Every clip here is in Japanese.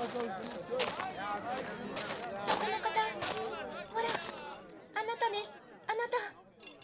その方、ほら、あなたです、あなた。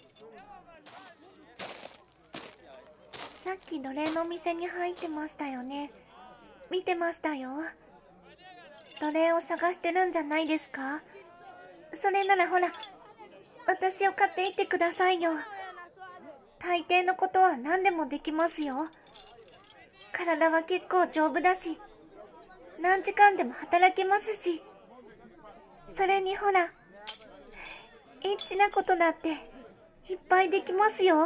さっき奴隷のお店に入ってましたよね。見てましたよ。奴隷を探してるんじゃないですか？それならほら、私を買っていってくださいよ。大抵のことは何でもできますよ。体は結構丈夫だし、何時間でも働けますし。それにほら、エッチなことだっていっぱいできますよ。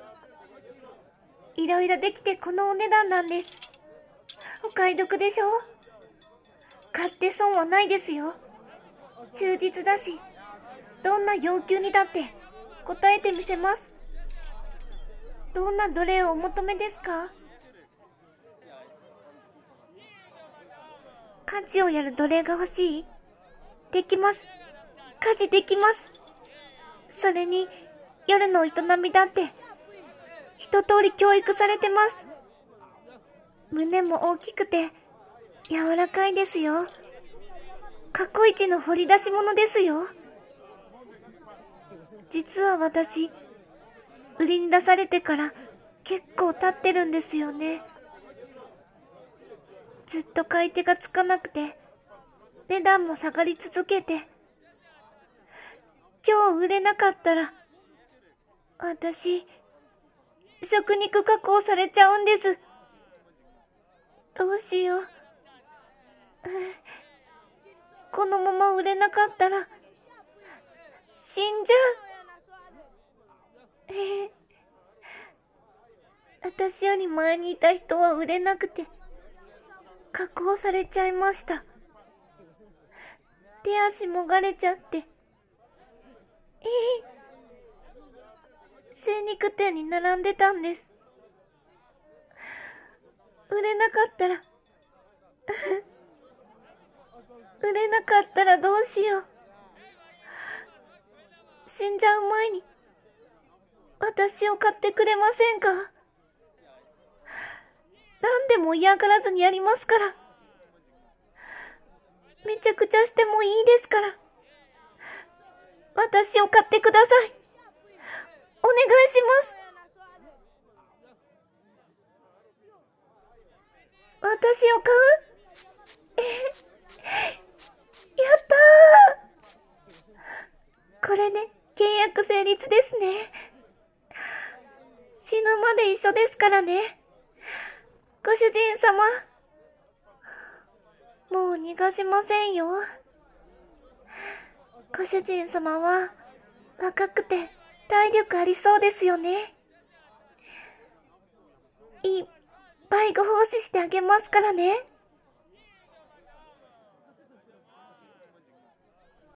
いろいろできてこのお値段なんです。お買い得でしょ？買って損はないですよ。忠実だし、どんな要求にだって答えてみせます。どんな奴隷をお求めですか？家事をやる奴隷が欲しい？できます。家事できます。それに、夜の営みだって、一通り教育されてます。胸も大きくて、柔らかいですよ。過去一の掘り出し物ですよ。実は私、売りに出されてから結構経ってるんですよね。ずっと買い手がつかなくて、値段も下がり続けて、今日売れなかったら、私、食肉加工されちゃうんです。どうしよう。このまま売れなかったら、死んじゃう。私より前にいた人は売れなくて、加工されちゃいました。手足もがれちゃって。精肉店に並んでたんです。売れなかったら売れなかったらどうしよう。死んじゃう前に私を買ってくれませんか？何でも嫌がらずにやりますから。めちゃくちゃしてもいいですから。私を買ってください。お願いします。私を買う？やったー。これで契約成立ですね。死ぬまで一緒ですからね。ご主人様。もう逃がしませんよ。ご主人様は若くて体力ありそうですよね。いっぱいご奉仕してあげますからね。